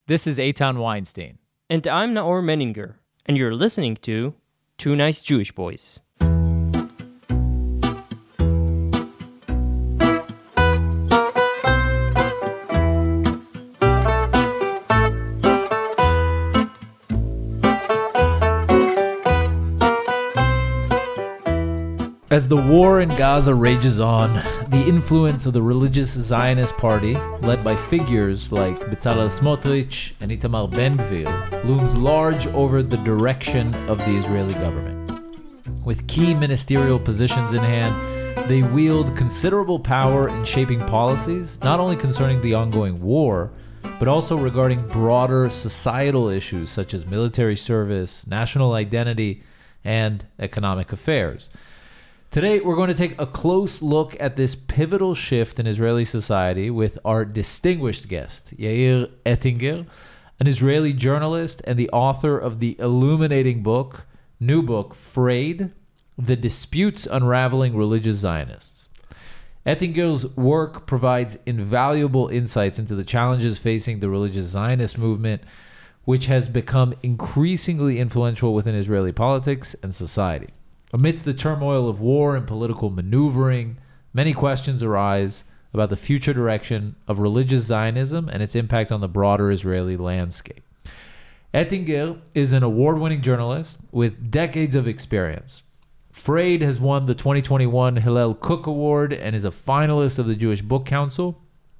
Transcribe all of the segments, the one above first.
This is Eitan Weinstein. And I'm Naor Menninger, and you're listening to Two Nice Jewish Boys. As the war in Gaza rages on, the influence of the religious Zionist party, led by figures like Bezalel Smotrich and Itamar Ben-Gvir, looms large over the direction of the Israeli government. With key ministerial positions in hand, they wield considerable power in shaping policies, not only concerning the ongoing war, but also regarding broader societal issues such as military service, national identity, and economic affairs. Today, we're going to take a close look at this pivotal shift in Israeli society with our distinguished guest, Yair Ettinger, an Israeli journalist and the author of the illuminating new book, Frayed, The Disputes Unraveling Religious Zionists. Ettinger's work provides invaluable insights into the challenges facing the religious Zionist movement, which has become increasingly influential within Israeli politics and society. Amidst the turmoil of war and political maneuvering, many questions arise about the future direction of religious Zionism and its impact on the broader Israeli landscape. Ettinger is an award-winning journalist with decades of experience. Frayed has won the 2021 Hillel Cook Award and is a finalist of the Jewish Book Council.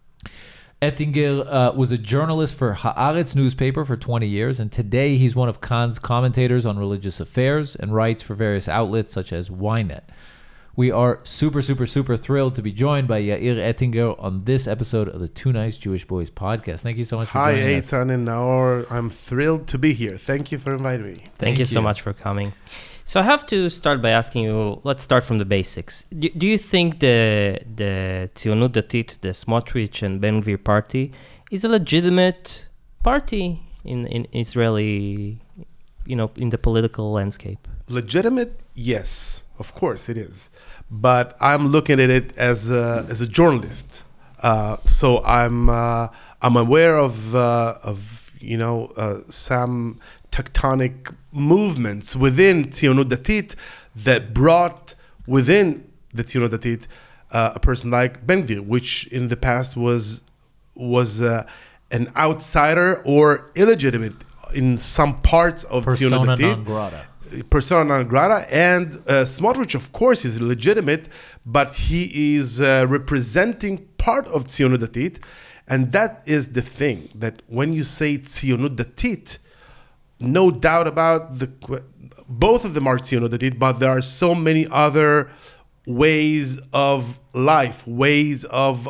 Ettinger was a journalist for Haaretz newspaper for 20 years, and today he's one of Cannes commentators on religious affairs and writes for various outlets such as Ynet. We are super thrilled to be joined by Yair Ettinger on this episode of the Two Nice Jewish Boys podcast. Thank you so much for joining us. Hi, Eitan and Naor. I'm thrilled to be here. Thank you for inviting me. Thank you so much for coming. So I have to start by asking you, let's start from the basics. Do you think the Tzionut Datit, the Smotrich and Ben-Gvir party, is a legitimate party in Israeli, in the political landscape? Legitimate? Yes, of course it is. But I'm looking at it as a journalist. So I'm aware of some tectonic movements within Tzionut Datit that brought within the Tzionut Datit a person like Ben-Gvir, which in the past was an outsider or illegitimate in some parts of Tzionut Datit. Persona non grata. And Smotrich, of course, is legitimate, but he is representing part of Tzionut Datit. And that is the thing, that when you say Tzionut Datit, no doubt about both of them are Tzionut Datit, but there are so many other ways of life, ways of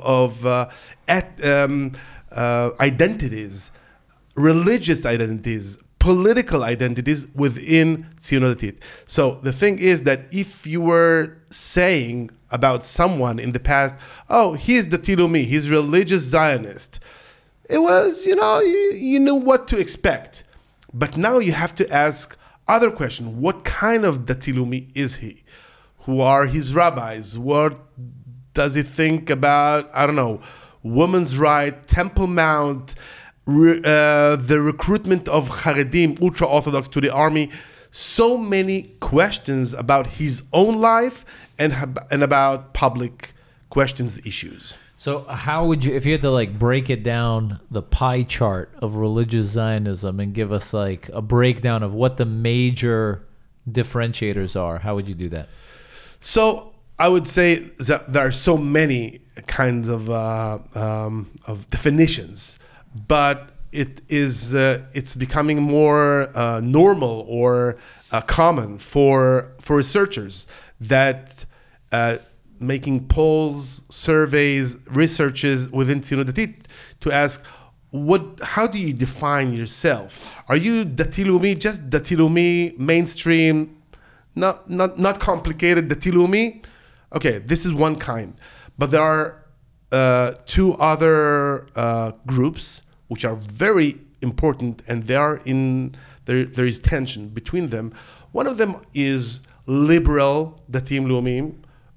identities, religious identities, political identities within Tzionut Datit. So the thing is that if you were saying about someone in the past, oh, he's Dati Leumi, he's religious Zionist, it was, you knew what to expect. But now you have to ask other questions. What kind of Dati Leumi is he? Who are his rabbis? What does he think about, women's right, Temple Mount, the recruitment of Haredim, ultra-Orthodox, to the army? So many questions about his own life and about public questions, issues. So how would you, if you had to break it down, the pie chart of religious Zionism, and give us a breakdown of what the major differentiators are, how would you do that? So I would say that there are so many kinds of definitions, but it's becoming more normal or common for researchers that making polls, surveys, researches within Tzionut Datit to ask, how do you define yourself? Are you Dati Leumi, just Dati Leumi, mainstream, not complicated Dati Leumi? Okay, this is one kind. But there are two other groups which are very important, and there is tension between them. One of them is liberal Datim Leumim,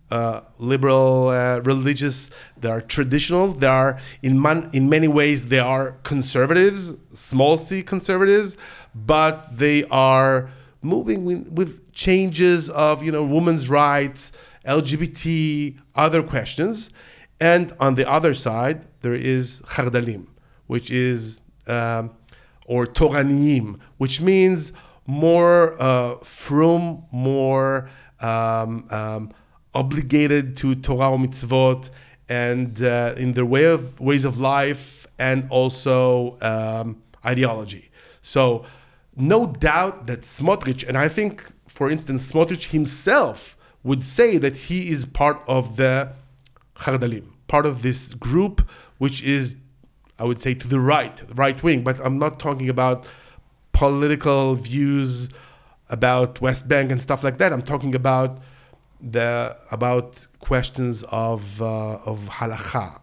liberal, religious. There are traditionals. There are in many ways they are conservatives, small c conservatives, but they are moving with changes of women's rights, LGBT, other questions. And on the other side, there is Chardalim, which is or Toraniyim, which means more frum, more obligated to Torah or mitzvot, and in their ways of life, and also ideology. So no doubt that Smotrich, and I think, for instance, Smotrich himself would say that he is part of the Chardalim, part of this group, which is, I would say, to the right wing. But I'm not talking about political views about West Bank and stuff like that. I'm talking about questions of halakha,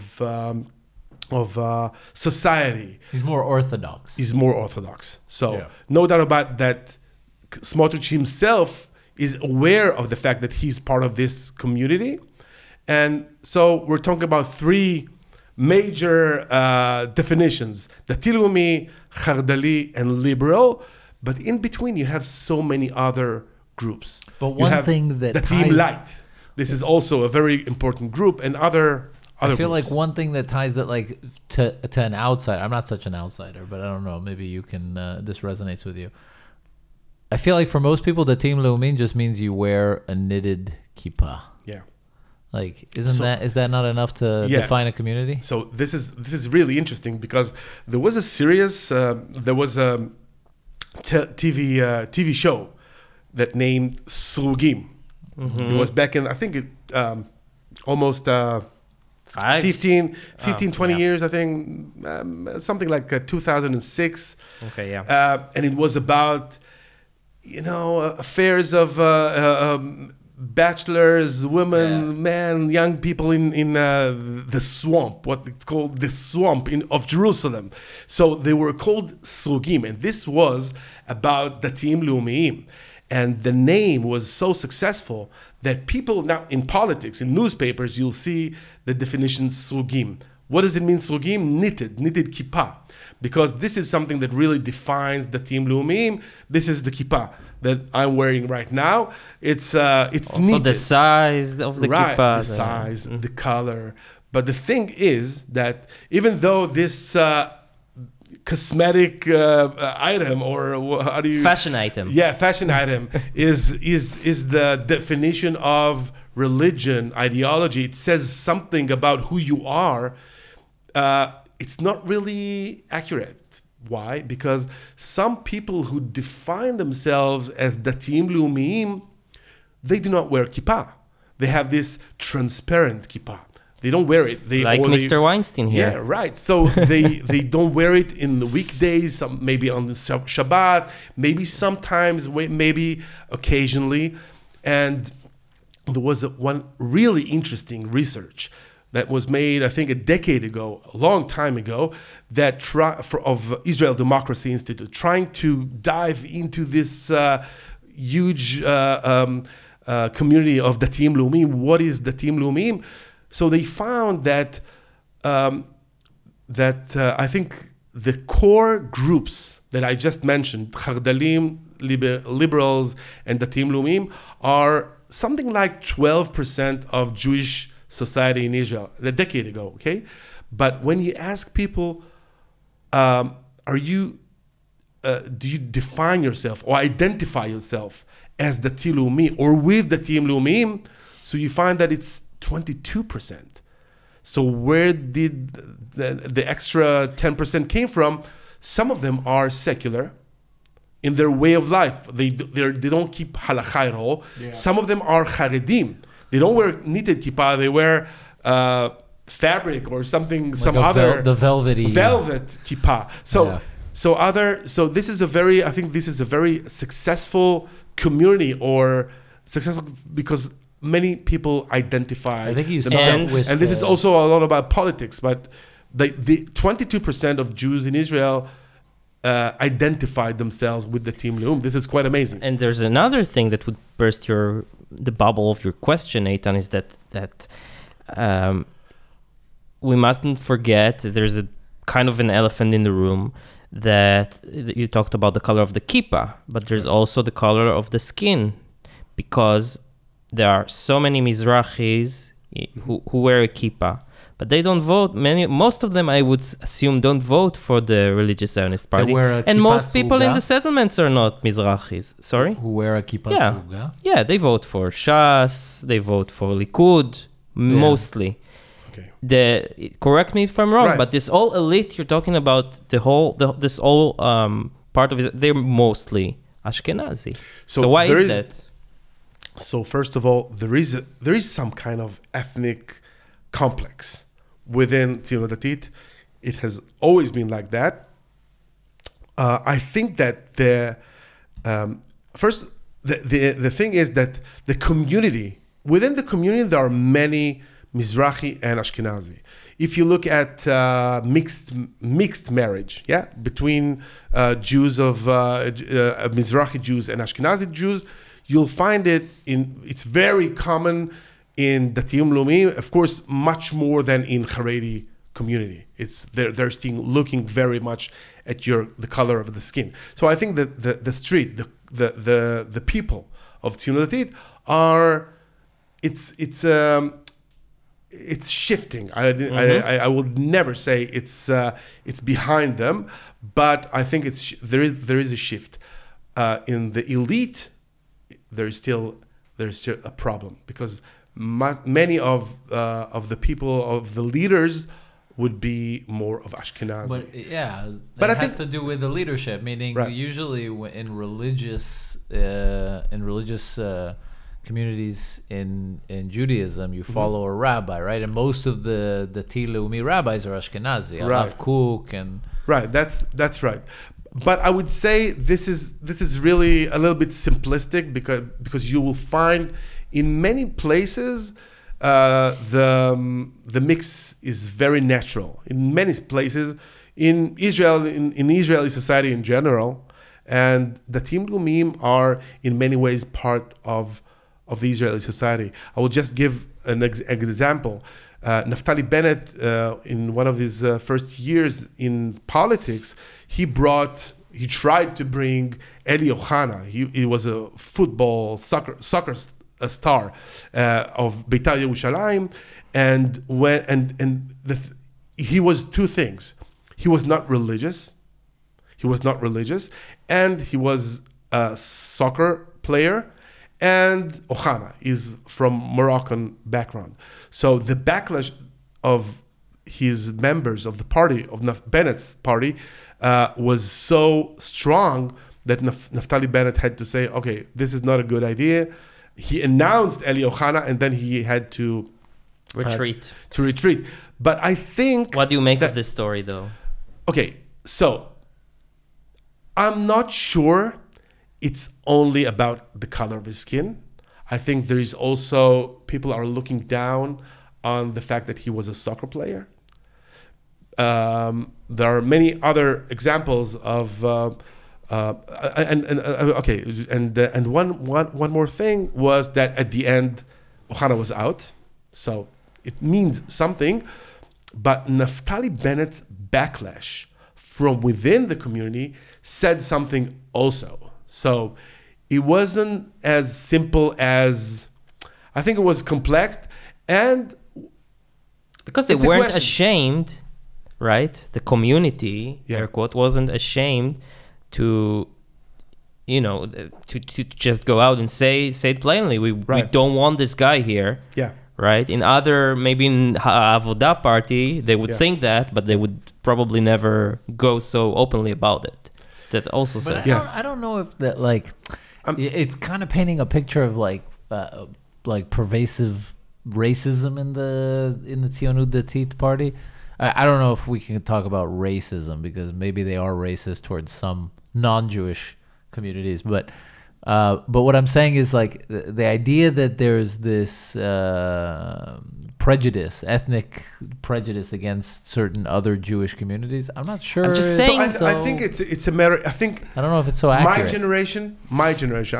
of society. He's more orthodox. So no doubt about that. Smotrich himself is aware of the fact that he's part of this community. And so we're talking about three major definitions: Dati Leumi, Chardali, and liberal. But in between, you have so many other groups. But one thing that Datim Light. This is also a very important group, and other I feel groups. like one thing that ties that like to an outsider. I'm not such an outsider, but I don't know. Maybe you can. This resonates with you. I feel like for most people, Datim Leumi just means you wear a knitted kippah. Yeah. Like, is that not enough to define a community? So this is really interesting, because there was a TV show that named Srugim. Mm-hmm. It was back in, I think, almost 15, 20 years, I think, something like 2006. Okay, yeah. And it was about, affairs of bachelors, women, men, young people in the swamp, what it's called, the swamp of Jerusalem. So they were called Srugim, and this was about Datim Leumiyim. And the name was so successful that people now in politics, in newspapers, you'll see the definition Srugim. What does it mean, Srugim? Knitted kippah. Because this is something that really defines Datim Leumiyim. This is the kippah that I'm wearing right now. It's also knitted. The size of the kippah. The size, the color. But the thing is that even though this cosmetic item, or how do you... Fashion item. Yeah, fashion item is the definition of religion, ideology. It says something about who you are. It's not really accurate. Why? Because some people who define themselves as Datim Leumiyim, they do not wear kippah. They have this transparent kippah. They don't wear it. They like only, Mr. Weinstein here. Yeah, right. So they don't wear it in the weekdays, maybe on the Shabbat, maybe sometimes, maybe occasionally. And there was one really interesting research that was made, I think, a decade ago, a long time ago, of Israel Democracy Institute, trying to dive into this huge community of Datim Leumiyim. What is Datim Leumiyim? So they found that I think the core groups that I just mentioned, Chardalim, liberals, and Datim Leumiyim, are something like 12% of Jewish society in Israel a decade ago. Okay, but when you ask people, do you define yourself or identify yourself as Dati Leumi or with Datim Leumiyim? So you find that it's 22%. So where did the extra 10% came from? Some of them are secular in their way of life. They don't keep halakha at all. Yeah. Some of them are charedim. They don't wear knitted kippah. They wear fabric or something, like some other velvet kippah. So this is a very successful community, or successful because many people identify themselves. And this is also a lot about politics. But the 22% of Jews in Israel identified themselves with the Team Leum. This is quite amazing. And there's another thing that would burst the bubble of your question, Eitan, is that we mustn't forget there's a kind of an elephant in the room, that you talked about the color of the kippah, but there's also the color of the skin, because there are so many Mizrahis who wear a kippah, but they don't vote. Most of them, I would assume, don't vote for the religious Zionist party. And most people in the settlements are not Mizrahis. Sorry? Who wear a kippah suga? Yeah, they vote for Shas, they vote for Likud, mostly. Okay. Correct me if I'm wrong, right. But this whole elite you're talking about, this whole part of it, they're mostly Ashkenazi. So why is that? So first of all, there is some kind of ethnic complex within Tzionut Datit. It has always been like that. I think that the thing is that the community, within the community, there are many Mizrahi and Ashkenazi. If you look at mixed marriage, between Jews of Mizrahi Jews and Ashkenazi Jews, you'll find it's very common in Datiim Leumim, of course, much more than in Haredi community. They're still looking very much at the color of the skin. So I think that the street, the people of Tzionut Datit are, it's shifting. I would never say it's behind them, but I think there is a shift. In the elite, there's still a problem, because many of the people, of the leaders, would be more of Ashkenazi. But it has to do with the leadership, meaning usually in religious communities in Judaism, you follow a rabbi, right? And most of the Dati Leumi rabbis are Ashkenazi, Rav Kook and right. That's right. But I would say this is really a little bit simplistic, because you will find in many places the mix is very natural. In many places, in Israel, in Israeli society in general, and the Datiim Leumim are in many ways part of the Israeli society. I will just give an example. Naftali Bennett, in one of his first years in politics, he tried to bring Eli Ochana. He was a football soccer star of Beitar Yerushalayim, he was two things. He was not religious, and he was a soccer player. And Ochana is from Moroccan background. So the backlash of his members of the party, of Bennett's party, was so strong that Naftali Bennett had to say, okay, this is not a good idea. He announced Eli Ochana, and then he had to retreat. But I think... What do you make of this story, though? Okay, so I'm not sure it's only about the color of his skin. I think there is also, people are looking down on the fact that he was a soccer player. There are many other examples of, and one more thing was that at the end, Ochana was out, so it means something. But Naftali Bennett's backlash from within the community said something also. So it wasn't as simple as, I think it was complex, and because they weren't ashamed, right? The community, air quote, wasn't ashamed to just go out and say it plainly. We don't want this guy here. Yeah. Right. In maybe in Avodah party, they would think that, but they would probably never go so openly about it. That also says. I don't know if that it's kind of painting a picture of like pervasive racism in the Tzionut Datit party. I don't know if we can talk about racism, because maybe they are racist towards some non-Jewish communities, but But what I'm saying is like the idea that there's this prejudice, ethnic prejudice against certain other Jewish communities. I'm not sure. I'm just So saying. I think it's a matter. I think I don't know if it's so accurate. my generation.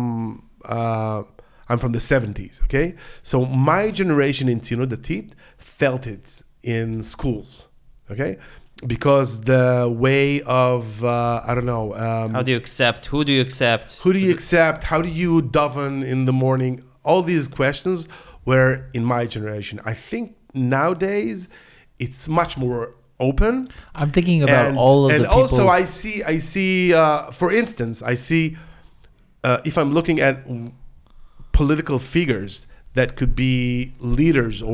I'm from the 70s. Okay, so my generation in Tzionut Datit felt it in schools. Okay, because the way of I don't know. How do you accept? Who do you accept? Who do you accept? How do you daven in the morning? All these questions were in my generation. I think nowadays it's much more open. I'm thinking about all of the people. And also I see. For instance, I see if I'm looking at political figures that could be leaders or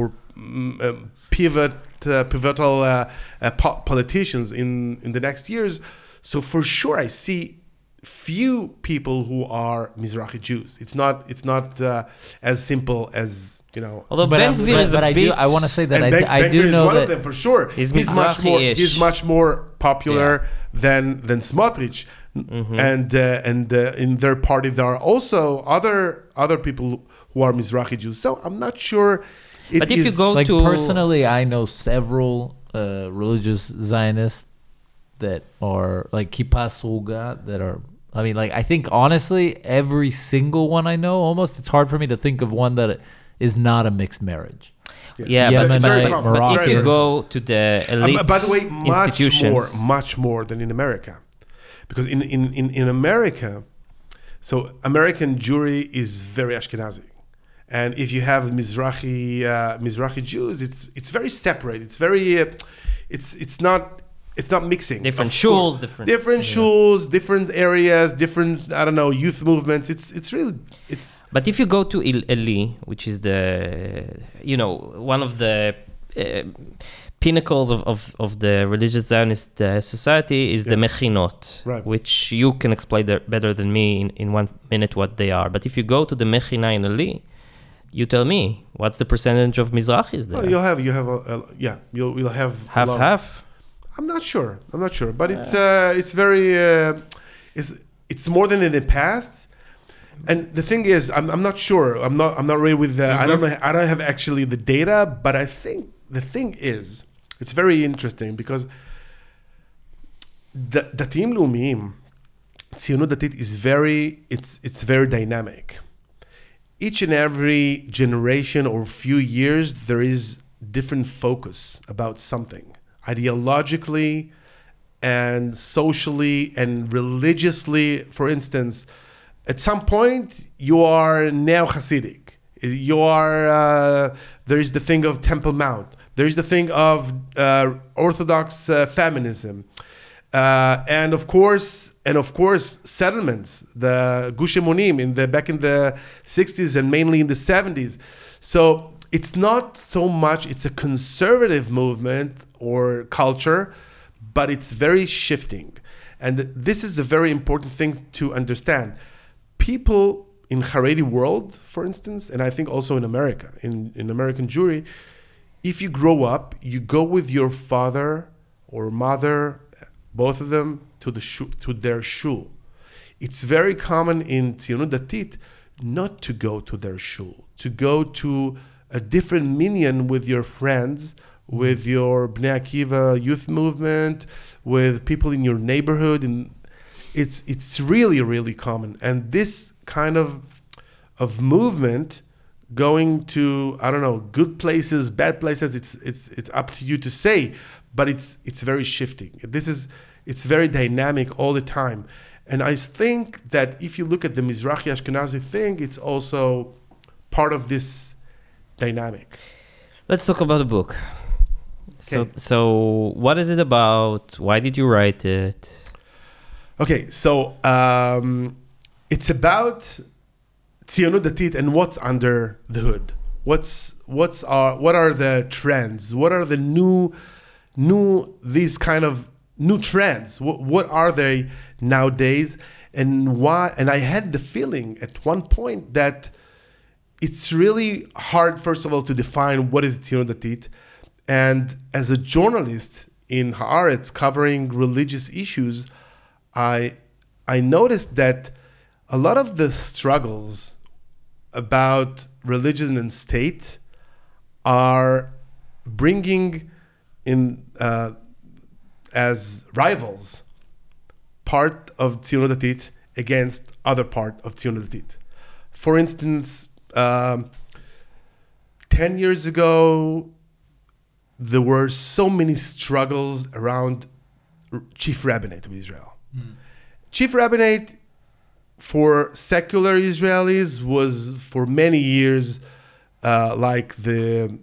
pivotal politicians in the next years. So for sure, I see few people who are Mizrahi Jews. It's not as simple as, you know. Although Ben Gvir is a bit. I want to say that And I Ben do Gvir is know one that of them for sure. He's much more. Mizrahi-ish. He's much more popular than Smotrich, and in their party there are also other people who are Mizrahi Jews. So I'm not sure. But if you go like to personally, I know several religious Zionists that are like Kippah Sruga that are. I mean, like I think honestly, every single one I know, almost it's hard for me to think of one that is not a mixed marriage. yeah, It's very Yemenite, common. but if you Moroccan. go to the elite By the way, institutions, much more than in America, because in America, so American Jewry is very Ashkenazi, and if you have Mizrahi Jews, it's very separate. It's very it's not mixing. different Of shuls, course. Different shuls, different areas, different I don't know youth movements. It's really it's. But if you go to Eli, which is the, one of the pinnacles of the religious Zionist society is the Mechinot, Right. which you can explain better than me in 1 minute what they are. But if you go to the Mechina in Eli, you tell me what's the percentage of Mizrahis there? Well, you'll have a lot. Half. I'm not sure, but it's very it's more than in the past. And the thing is, I'm not sure. I'm not ready with the. I don't know. I don't have actually the data, but I think the thing is, it's very interesting because the Datim Leumim, Tzionut Datit is it's very dynamic. Each and every generation or few years, there is different focus about something, ideologically and socially and religiously. For instance, at some point, you are neo-Hasidic. You are. There is the thing of Temple Mount. There is the thing of Orthodox feminism, and of course, settlements. The Gush Emonim back in the 60s and mainly in the 70s. So it's not so much. It's a conservative movement or culture, but it's very shifting, and this is a very important thing to understand. People in Haredi world, for instance, and I think also in America, in American Jewry, if you grow up, you go with your father or mother, both of them, to their shul. It's very common in Tzionut Datit not to go to their shul, to go to a different minyan with your friends, with your Bnei Akiva youth movement, with people in your neighborhood, and it's really, really common. And this kind of movement going to, I don't know, good places, bad places, it's up to you to say, but it's very shifting. It's very dynamic all the time. And I think that if you look at the Mizrahi Ashkenazi thing, it's also part of this dynamic. Let's talk about the book. Okay. So what is it about? Why did you write it? Okay, so it's about Tzionut Datit and what's under the hood. What are the trends? What are the these kind of new trends? What are they nowadays? And why? And I had the feeling at one point that it's really hard, first of all, to define what is Tzionut Datit. And as a journalist in Haaretz covering religious issues, I noticed that a lot of the struggles about religion and state are bringing in as rivals part of Tzionut Datit against other part of Tzionut Datit. For instance, 10 years ago, there were so many struggles around chief rabbinate of Israel. Chief rabbinate for secular Israelis was for many years like the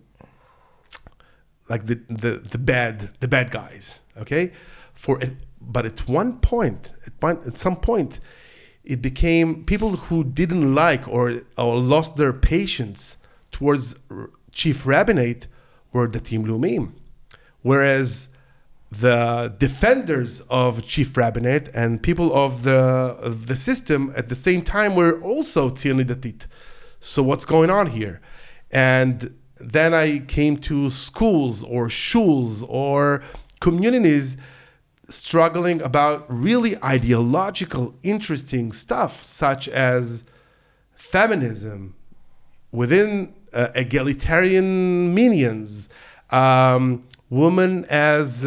bad guys. Okay, but at some point, it became people who didn't like or lost their patience towards chief rabbinate were datim leumim, whereas the defenders of chief rabbinate and people of the system at the same time were also tzionut datit. So what's going on here? And then I came to schools or shuls or communities struggling about really ideological, interesting stuff, such as feminism within egalitarian meanings, women as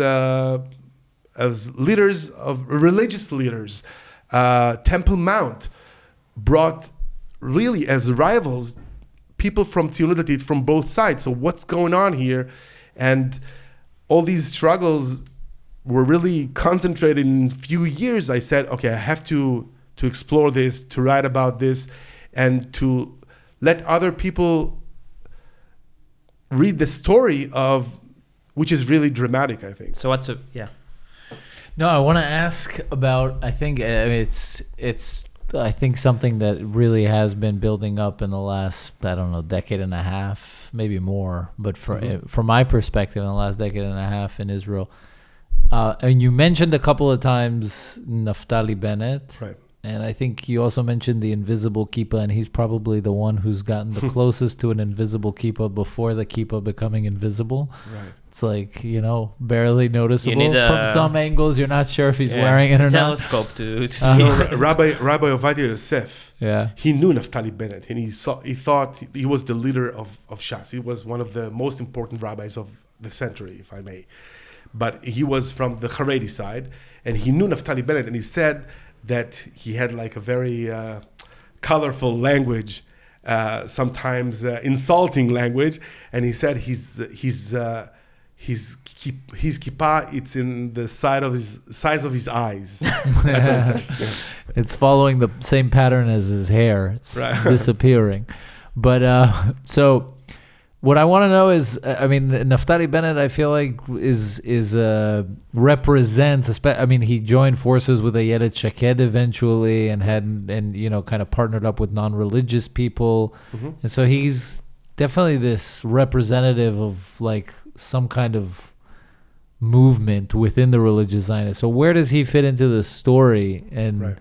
leaders of religious leaders. Temple Mount brought really as rivals people from Tzionut Datit from both sides. So what's going on here? And all these struggles were really concentrated in a few years. I said, okay, I have to explore this, to write about this, and to let other people read the story of, which is really dramatic, I think. So No, I want to ask about. I think it's. I think something that really has been building up in the last, decade and a half, maybe more. But from my perspective, in the last decade and a half in Israel, and you mentioned a couple of times Naftali Bennett, Right. And I think you also mentioned the invisible kippah, and he's probably the one who's gotten the closest to an invisible kippah before the kippah becoming invisible. Right. It's like, barely noticeable. You need from some angles, you're not sure if he's wearing it or not. telescope to see. So Rabbi Ovadia Yosef, Yeah. he knew Naftali Bennett, and he thought he was the leader of Shas. He was one of the most important rabbis of the century, if I may. But he was from the Haredi side, and he knew Naftali Bennett, and he said that he had like a very colorful language, sometimes insulting language, and he said his kippah, it's in the size of his eyes. That's what he said. Yeah. It's following the same pattern as his hair. It's disappearing. But so what I want to know is, Naftali Bennett, I feel like is represents. He joined forces with Ayelet Shaked eventually, and kind of partnered up with non-religious people, and so he's definitely this representative of like some kind of movement within the religious Zionists. So where does he fit into the story? And Right.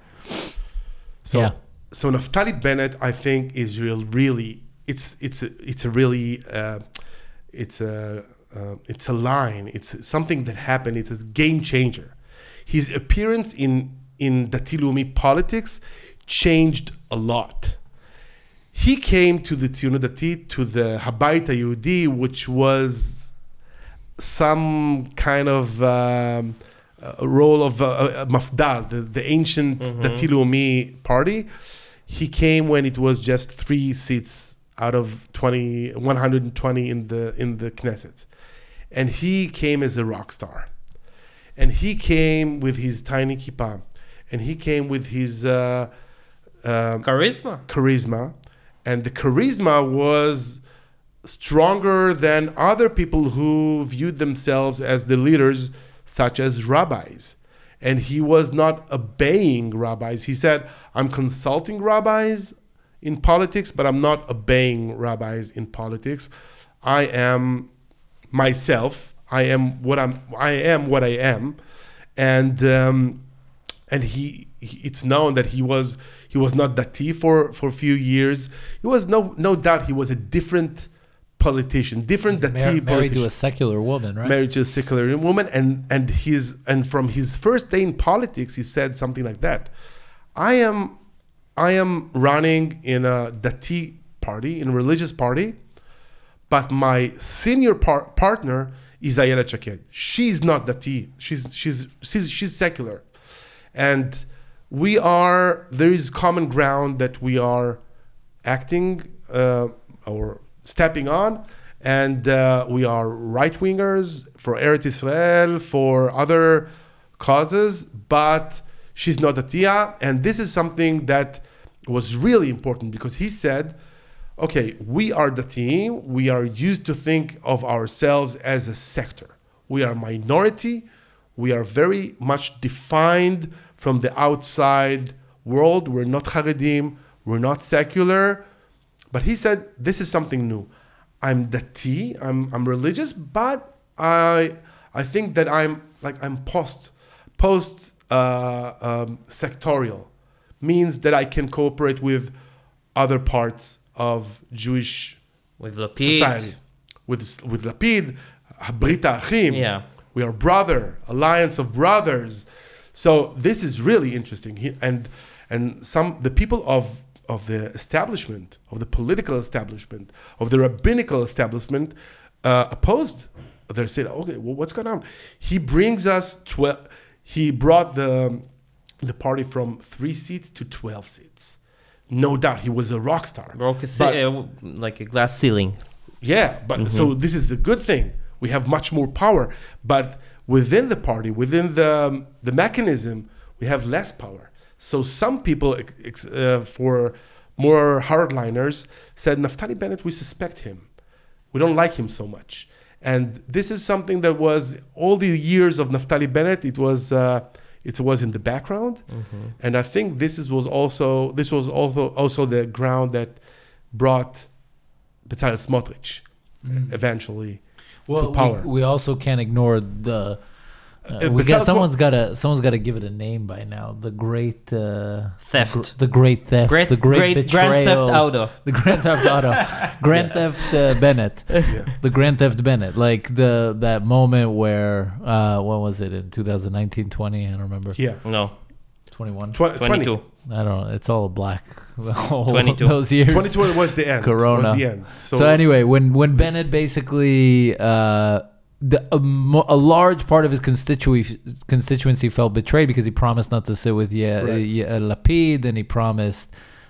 So Naftali Bennett, I think, is really. It's a line. It's something that happened. It's a game changer. His appearance in Dati Leumi politics changed a lot. He came to the Tzionut Datit, to the Habayit HaYehudi, which was some kind of role of Mafdal, the ancient Dati Leumi party. He came when it was just 3 seats out of 120 in the Knesset. And he came as a rock star. And he came with his tiny kippah. And he came with his charisma. And the charisma was stronger than other people who viewed themselves as the leaders, such as rabbis. And he was not obeying rabbis. He said, I'm consulting rabbis in politics, but I'm not obeying rabbis in politics. I am myself. I am what I am, and it's known that he was not dati for a few years. He was no doubt he was a different politician, different dati politician. Married to a secular woman, right? Married to a secular woman, and from his first day in politics, he said something like that: I am I am running in a Dati party, in a religious party, but my senior partner is Ayelet Shaked. She's not Dati. She's secular, and there is common ground that we are acting or stepping on, and we are right wingers for Eretz Israel, for other causes, but she's not Datiya, and this is something that was really important because he said, okay, we are Dati, we are used to think of ourselves as a sector. We are minority, we are very much defined from the outside world. We're not Haredim, we're not secular. But he said, this is something new. I'm Dati, I'm religious, but I think that I'm post sectorial, means that I can cooperate with other parts of Jewish with Lapid. Society. With Lapid, Brit Achim. Yeah. We are brother, alliance of brothers. So this is really interesting. The people of the establishment, of the political establishment, of the rabbinical establishment, opposed. They said, okay, well, what's going on? He brings us 12. He brought the party from 3 seats to 12 seats. No doubt, he was a rock star. Broke like a glass ceiling. Yeah, but so this is a good thing. We have much more power, but within the party, within the mechanism, we have less power. So some people, for more hardliners, said, Naftali Bennett, we suspect him. We don't like him so much. And this is something that was all the years of Naftali Bennett. It was in the background, and I think this was also the ground that brought Bezalel Smotrich eventually to power. We also can't ignore the. Someone's got to give it a name by now. The great theft. The great theft. The great betrayal. Grand Theft Auto. The Grand Theft Auto. Grand Theft Bennett. Yeah. The Grand Theft Bennett. Like that moment where what was it in 2019, 20? I don't remember. Yeah. No. 21. 22. I don't know. It's all black. 22. Those years. 22 was the end. Corona. Was the end. So anyway, when Bennett basically. A large part of his constituency felt betrayed because he promised not to sit with Lapid, and he promised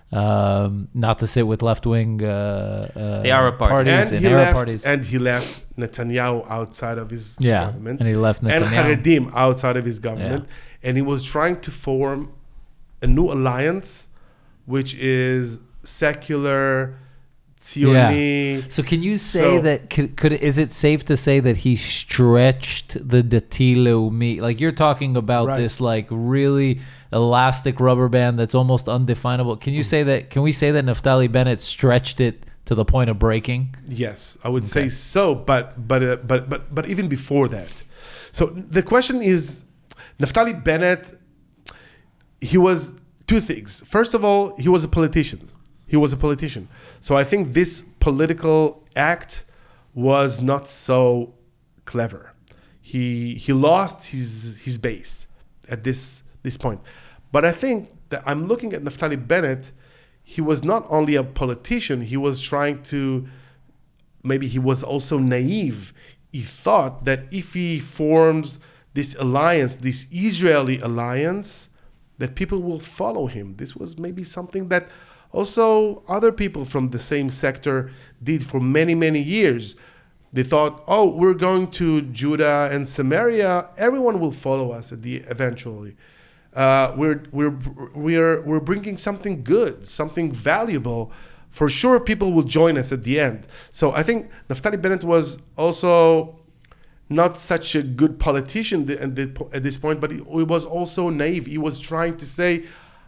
not to sit with left-wing the Arab parties and he left Netanyahu outside of his government, and he left Netanyahu and Haredim outside of his government, and he was trying to form a new alliance, which is secular. Yeah. So can you say that is it safe to say that he stretched the Dati Leumi? Like you're talking about this like really elastic rubber band that's almost undefinable. Can we say that Naftali Bennett stretched it to the point of breaking? Yes, I would say so, but even before that. So the question is, Naftali Bennett, he was two things. First of all, he was a politician. So I think this political act was not so clever. He lost his base at this point. But I think that I'm looking at Naftali Bennett, he was not only a politician, he was trying to, maybe he was also naive. He thought that if he forms this alliance, this Israeli alliance, that people will follow him. This was maybe something that also other people from the same sector did for many, many years. They thought, oh, we're going to Judah and Samaria. Everyone will follow us eventually. We're bringing something good, something valuable. For sure, people will join us at the end. So I think Naftali Bennett was also not such a good politician at this point, but he was also naive. He was trying to say,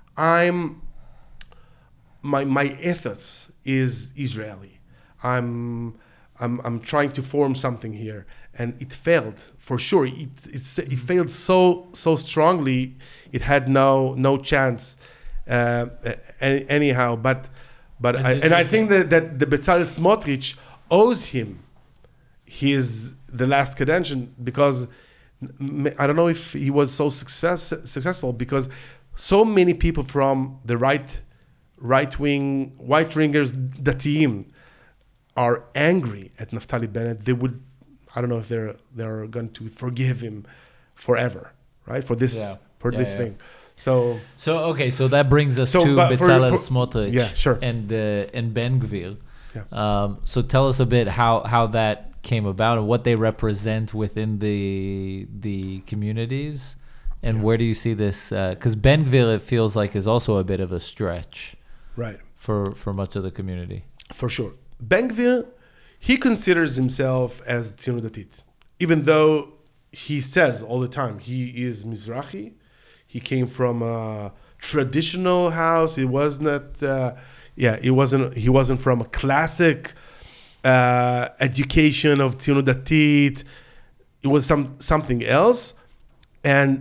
my ethos is Israeli. I'm trying to form something here, and it failed for sure. It failed so strongly. It had no chance anyhow. But I think that the Bezalel Smotrich owes him the last cadention, because I don't know if he was so successful, because so many people from the right right-wingers, Datiim, are angry at Naftali Bennett, they would, I don't know if they're going to forgive him forever, right? For this thing. So okay, so that brings us to Bezalel Smotrich and Ben Gvir. Yeah. So tell us a bit how that came about and what they represent within the communities, and where do you see this? Because Ben Gvir, it feels like, is also a bit of a stretch, right, for much of the community. For sure, Ben Gvir, he considers himself as Tzionut Datit, even though he says all the time he is Mizrahi. He came from a traditional house. He wasn't from a classic education of Tzionut Datit. It was something else, and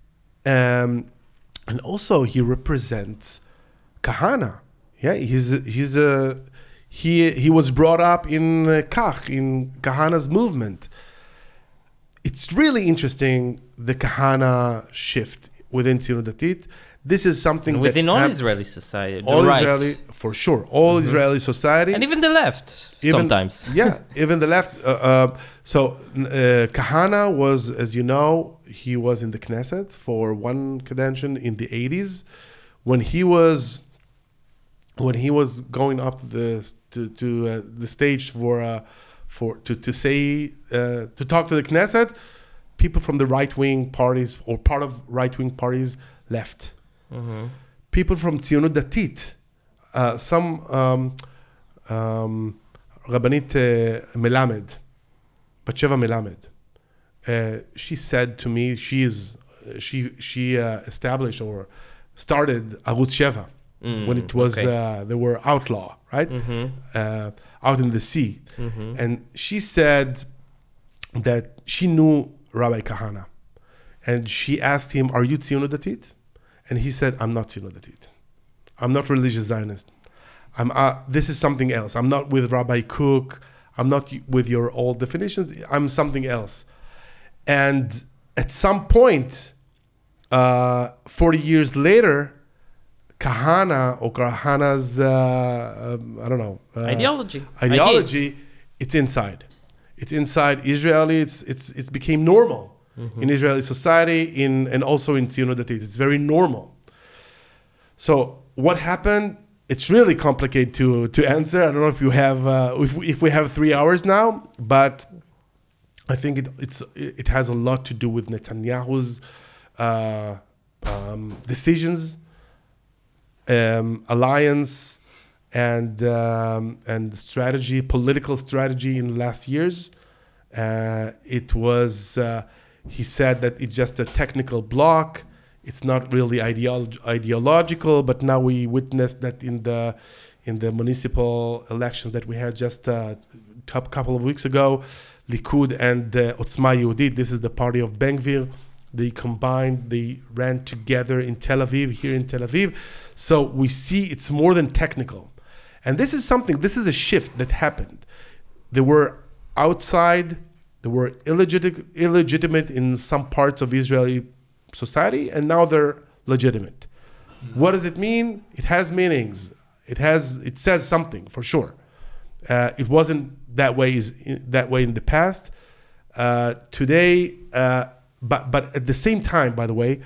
also he represents Kahana. Yeah, he was brought up in Kach, in Kahana's movement. It's really interesting, the Kahana shift within Tzionut Datit. This is something and within all Israeli society, Israeli, for sure, Israeli society, and even the left sometimes. Even the left. Kahana was, as you know, he was in the Knesset for one kadention in the 80s, when he was going up to the stage to talk to the Knesset. People from the right-wing parties or part of right-wing parties left. Mm-hmm. People from Tzionut Datit, some Rabbanit Melamed, Batsheva Melamed, she said to me, she established or started Arutz Sheva when it was they were outlaw, right? Mm-hmm. Out in the sea. Mm-hmm. And she said that she knew Rabbi Kahana, and she asked him, "Are you Tzionut Datit?" And he said, "I'm not Tzionut Datit. I'm not religious Zionist. This is something else. I'm not with Rabbi Cook. I'm not with your old definitions. I'm something else." And at some point, 40 years later, Kahana's ideology, it's inside. It's inside Israeli. It's became normal in Israeli society, and also in Tzionut Datit. It's very normal. So what happened? It's really complicated to answer. I don't know if you have if we have 3 hours now, but I think it has a lot to do with Netanyahu's decisions, alliance, and strategy, political strategy in the last years. It was he said that it's just a technical block. It's not really ideological, but now we witnessed that in the municipal elections that we had just a couple of weeks ago, Likud and Otzma Yehudit, this is the party of Ben Gvir, they combined, they ran together in Tel Aviv, here in Tel Aviv. So we see it's more than technical. And this is a shift that happened. They were outside, they were illegitimate in some parts of Israeli society, and now they're legitimate. Mm-hmm. What does it mean? It has meanings. It says something for sure. It wasn't that way in the past. Today, but at the same time, by the way,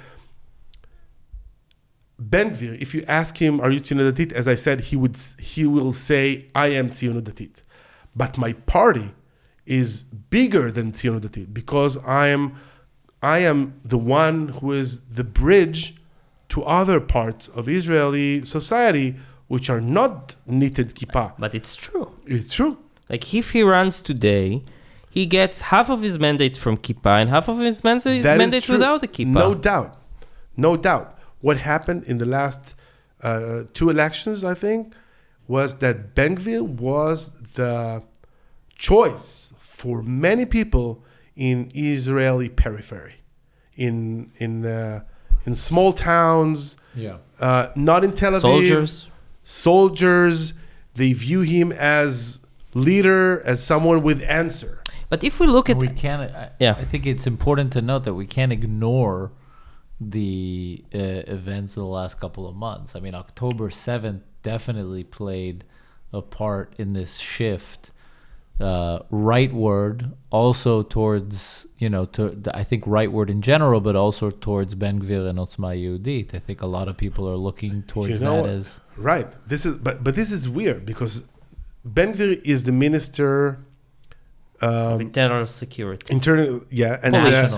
Ben Gvir, if you ask him, "Are you Tzionut Datit?" as I said, he will say, "I am Tzionut Datit," but my party is bigger than Tzionut Datit because I am the one who is the bridge to other parts of Israeli society which are not knitted kippah. But it's true. It's true. Like if he runs today, he gets half of his mandates from kippah and half of his mandates without the kippah. No doubt. What happened in the last 2 elections, I think, was that Ben Gvir was the choice for many people in Israeli periphery, in small towns, not in Tel Aviv. Soldiers, they view him as leader, as someone with answer. But if we look at... I think it's important to note that we can't ignore the events of the last couple of months. I mean, October 7th definitely played a part in this shift rightward, also towards, I think rightward in general, but also towards Ben Gvir and Otzma Yehudit. I think a lot of people are looking towards that as... Right. But this is weird because Ben Gvir is the minister... of internal security. Internal, yeah. And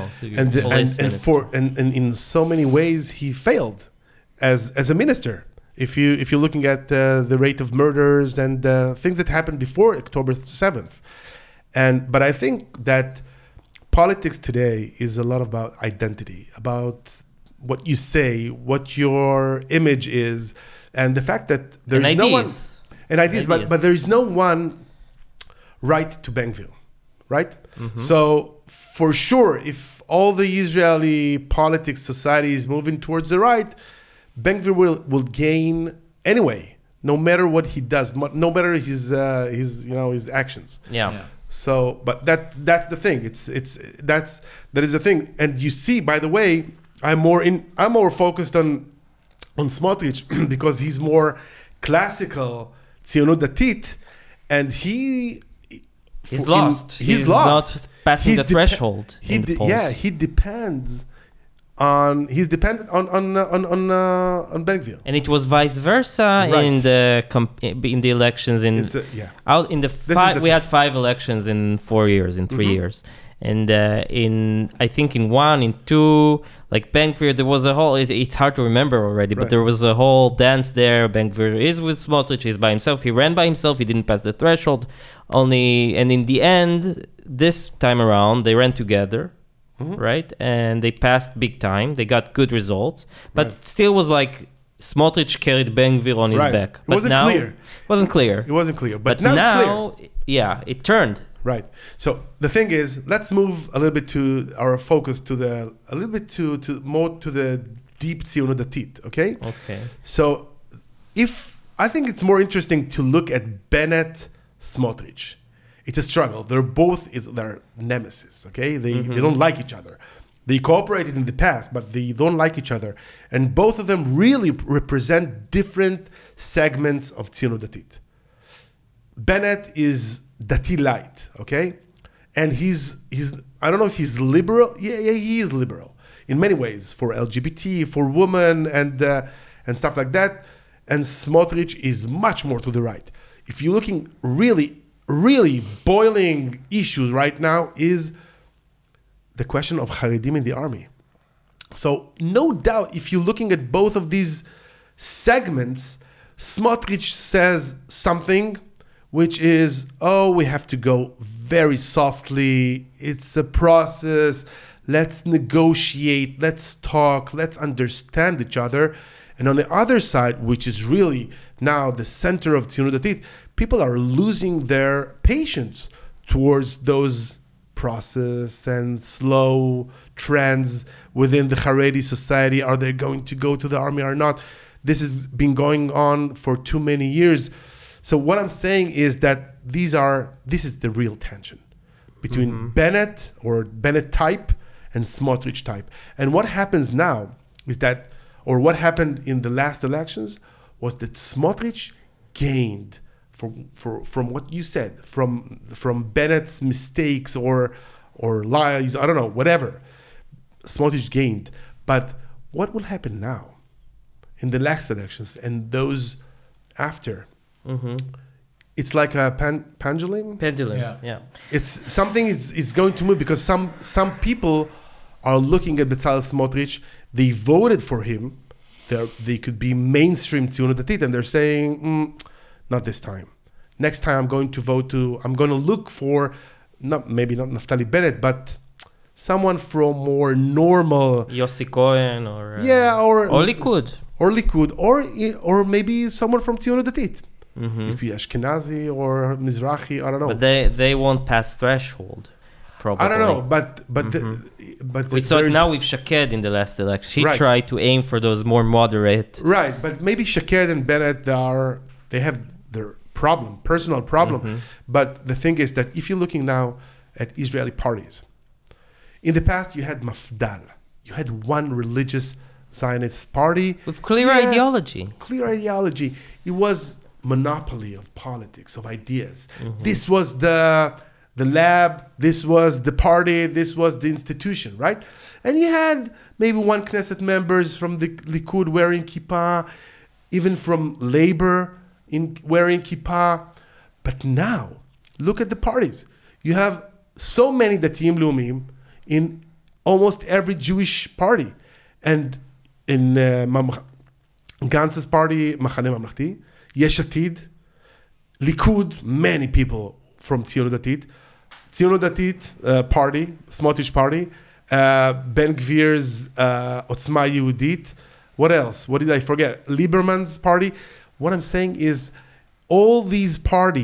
in so many ways, he failed as a minister. If you're looking at the rate of murders and things that happened before October 7th, but I think that politics today is a lot about identity, about what you say, what your image is, and the fact that there is no one and ideas, but there is no one right to Ben Gvir, right? Mm-hmm. So for sure, if all the Israeli politics society is moving towards the right, Ben Gvir will gain anyway, no matter what he does, no matter his actions. Yeah. So, but that's the thing. That is the thing. And you see, by the way, I'm more focused on Smotrich because he's more classical Tzionut Datit, and he's lost. He's not passing the threshold. He depends. He's dependent on Ben Gvir, and it was vice versa in the elections. We had 5 elections in 4 years, in 3 years, and I think in 1, in 2, like Ben Gvir, there was a whole. It's hard to remember already, but there was a whole dance there. Ben Gvir is with Smotrich. He's by himself. He ran by himself. He didn't pass the threshold. And in the end, this time around, they ran together. Mm-hmm. Right, and they passed big time. They got good results, but still was like Smotrich carried Ben Gvir on his back. But It wasn't clear. But now it's clear. Yeah, it turned. Right. So the thing is, let's move a little bit to our focus to the deep Tzionut Datit. Okay. Okay. So I think it's more interesting to look at Bennett Smotrich. It's a struggle. They're nemesis, okay? They don't like each other. They cooperated in the past, but they don't like each other. And both of them really represent different segments of Tzionut Datit. Bennett is Dati light, okay? And he's I don't know if he's liberal. Yeah, he is liberal in many ways for LGBT, for women, and stuff like that. And Smotrich is much more to the right. If you're looking really boiling issues right now is the question of Haredim in the army. So no doubt, if you're looking at both of these segments, Smotrich says something which is, we have to go very softly. It's a process. Let's negotiate. Let's talk. Let's understand each other. And on the other side, which is really now the center of Tzionut Datit, people are losing their patience towards those process and slow trends within the Haredi society. Are they going to go to the army or not? This has been going on for too many years. So what I'm saying is that this is the real tension between Bennett or Bennett type and Smotrich type. And what happens now is that, or what happened in the last elections, was that Smotrich gained from what you said, from Bennett's mistakes or lies, I don't know, whatever. Smotrich gained. But what will happen now in the next elections and those after? Mm-hmm. It's like a pendulum. Yeah. It's something. It's going to move because some people are looking at Bezalel Smotrich. They voted for him. They could be mainstream Tzionut Datit, and they're saying, not this time. Next time I'm going to look for, maybe not Naftali Bennett, but someone from more normal. Yossi Cohen or Likud. Or maybe someone from Tzionut Datit. Mm-hmm. Maybe Ashkenazi or Mizrahi, I don't know. But they won't pass threshold. Probably. I don't know, but we saw it now with Shaked in the last election. He tried to aim for those more moderate. Right, but maybe Shaked and Bennett they have their personal problem. Mm-hmm. But the thing is that if you're looking now at Israeli parties, in the past you had Mafdal, you had one religious Zionist party with clear ideology. Clear ideology. It was monopoly of politics, of ideas. This was the lab, this was the party, this was the institution, right? And you had maybe one Knesset members from the Likud wearing kippah, even from Labor wearing kippah. But now, look at the parties. You have so many Datiyim Leumim in almost every Jewish party. And in Gantz's party, Machane Mamlachti, Yesh Atid, Likud, many people from Tzionut Datit party, Smotrich party, Ben Gvir's Otzma Yehudit. What else? What did I forget? Lieberman's party. What I'm saying is all these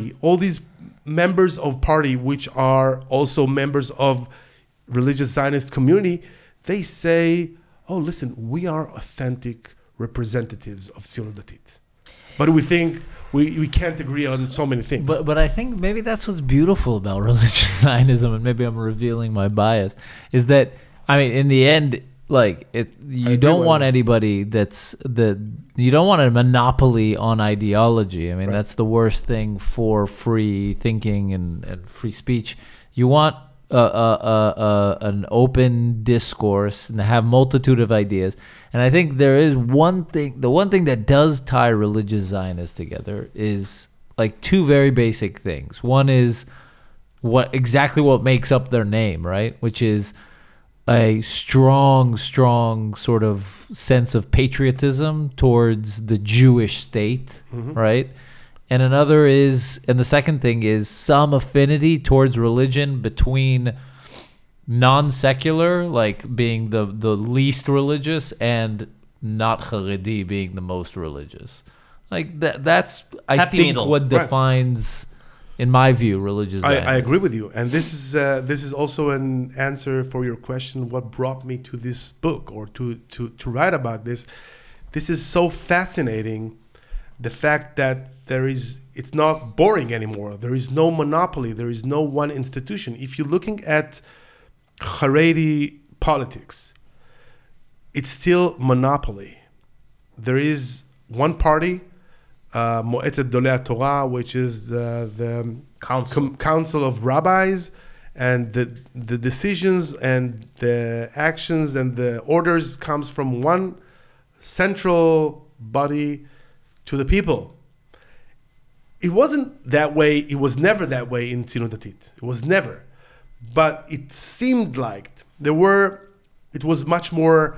members of party, which are also members of religious Zionist community, they say, oh, listen, we are authentic representatives of Tzionut Datit. But we think we can't agree on so many things. But I think maybe that's what's beautiful about religious Zionism, and maybe I'm revealing my bias, is that, I mean, in the end, like, you don't want anybody you don't want a monopoly on ideology. I mean, that's the worst thing for free thinking and free speech. You want an open discourse and have multitude of ideas. And I think there is the one thing that does tie religious Zionists together is like two very basic things. One is what makes up their name, right? Which is a strong sort of sense of patriotism towards the Jewish state, right? And the second thing is some affinity towards religion between non-secular, like being the least religious, and not Haredi being the most religious. Like that's I think what defines, in my view, religious Zionism. I agree with you, and this is also an answer for your question. What brought me to this book or to write about this? This is so fascinating. The fact that it's not boring anymore. There is no monopoly. There is no one institution. If you're looking at Haredi politics, it's still monopoly. There is one party, Mo'etzet Dolei Torah, which is the council of rabbis, and the decisions and the actions and the orders comes from one central body to the people. It wasn't that way. It was never that way in Tzionut Datit. It was never. But it seemed like it was much more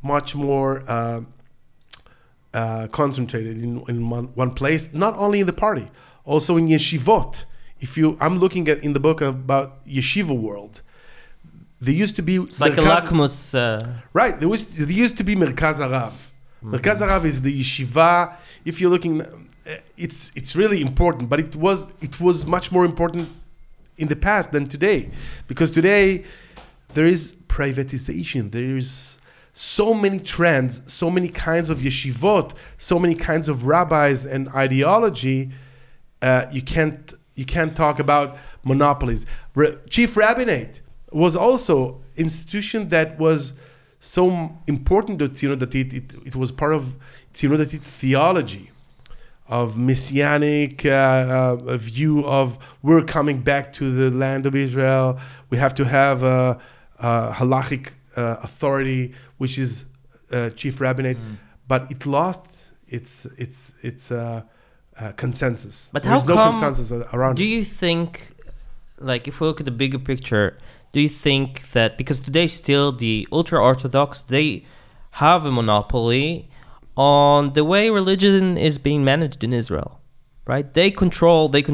concentrated in one place, not only in the party, also in yeshivot. I'm looking at in the book about yeshiva world. There used to be like a lakmus. Right. There used to be Merkaz Harav. Merkaz Harav is the yeshiva. If you're looking, it's really important, but it was much more important in the past than today, because today there is privatization. There is so many trends, so many kinds of yeshivot, so many kinds of rabbis and ideology. You can't talk about monopolies. Chief rabbinate was also an institution that was so important to Tzionut Datit. It was part of Tzionut Datit theology, of messianic view of we're coming back to the land of Israel. We have to have a halachic authority, which is chief rabbinate, but it lost its consensus. But there's no consensus around. Do you think, like, if we look at the bigger picture, do you think that because today still the ultra-Orthodox, they have a monopoly on the way religion is being managed in Israel, right? They control the